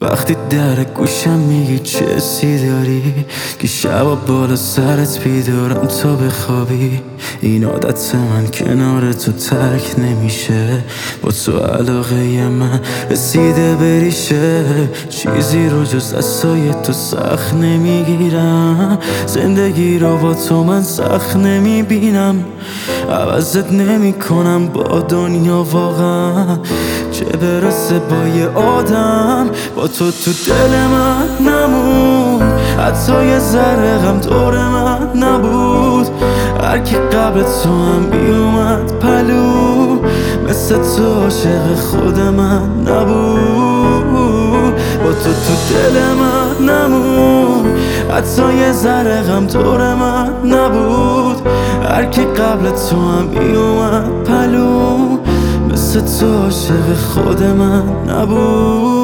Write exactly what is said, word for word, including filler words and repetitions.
وقتی در گوشم میگی چه حسی داری، که شبا بالا سرت بیدارم تا بخوابی. این عادت من کنار تو ترک نمیشه، با تو علاقه من رسیده بریشه. چیزی رو جز دستای تو سخت نمیگیرم، زندگی رو با تو من سخت نمیبینم. عوضت نمی کنم با دنیا واقعا، چه برسه با یه آدم. با تو تو دل من نمون، حتی یه ذره غم دور من نبود. هرکی قبل تو هم بیومد پلو، مثل تو عاشق خود من نبود. با تو تو دل من نمون، حتی یه ذره غم دور من نبود. هرکی قبل تو هم بیومد پلو، مثل تو عاشق خود من نبود.